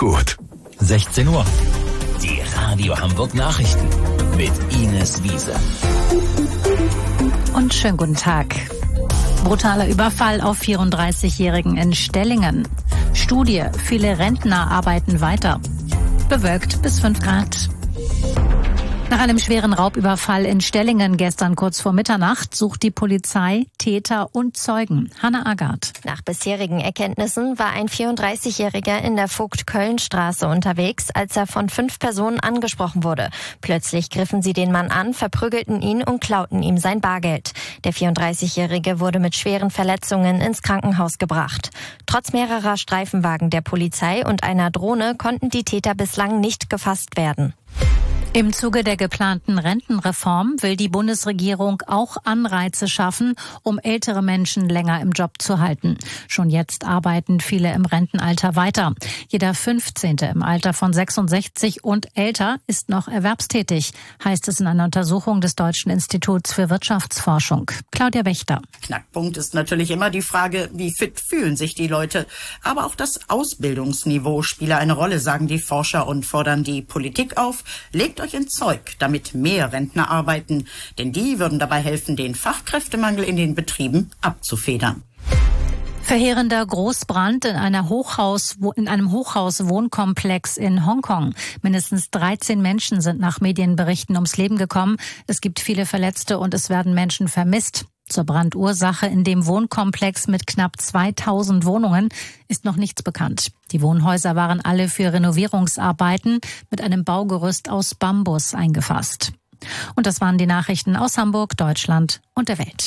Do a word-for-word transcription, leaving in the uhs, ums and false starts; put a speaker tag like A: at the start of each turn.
A: gut.
B: sechzehn Uhr. Die Radio Hamburg Nachrichten mit Ines Wiese.
C: Und schönen guten Tag. Brutaler Überfall auf vierunddreißigjährigen in Stellingen. Studie, viele Rentner arbeiten weiter. Bewölkt bis fünf Grad. Nach einem schweren Raubüberfall in Stellingen gestern kurz vor Mitternacht sucht die Polizei Täter und Zeugen. Hanna Agard.
D: Nach bisherigen Erkenntnissen war ein vierunddreißigjähriger in der Vogt-Köln-Straße unterwegs, als er von fünf Personen angesprochen wurde. Plötzlich griffen sie den Mann an, verprügelten ihn und klauten ihm sein Bargeld. Der vierunddreißigjährige wurde mit schweren Verletzungen ins Krankenhaus gebracht. Trotz mehrerer Streifenwagen der Polizei und einer Drohne konnten die Täter bislang nicht gefasst werden.
C: Im Zuge der geplanten Rentenreform will die Bundesregierung auch Anreize schaffen, um ältere Menschen länger im Job zu halten. Schon jetzt arbeiten viele im Rentenalter weiter. Jeder fünfzehnte im Alter von sechsundsechzig und älter ist noch erwerbstätig, heißt es in einer Untersuchung des Deutschen Instituts für Wirtschaftsforschung. Claudia Wächter.
E: Knackpunkt ist natürlich immer die Frage, wie fit fühlen sich die Leute. Aber auch das Ausbildungsniveau spiele eine Rolle, sagen die Forscher und fordern die Politik auf. Legt euch ins Zeug, damit mehr Rentner arbeiten, denn die würden dabei helfen, den Fachkräftemangel in den Betrieben abzufedern.
C: Verheerender Großbrand in einer Hochhaus, in einem Hochhaus-Wohnkomplex in Hongkong. Mindestens dreizehn Menschen sind nach Medienberichten ums Leben gekommen. Es gibt viele Verletzte und es werden Menschen vermisst. Zur Brandursache in dem Wohnkomplex mit knapp zweitausend Wohnungen ist noch nichts bekannt. Die Wohnhäuser waren alle für Renovierungsarbeiten mit einem Baugerüst aus Bambus eingefasst. Und das waren die Nachrichten aus Hamburg, Deutschland und der Welt.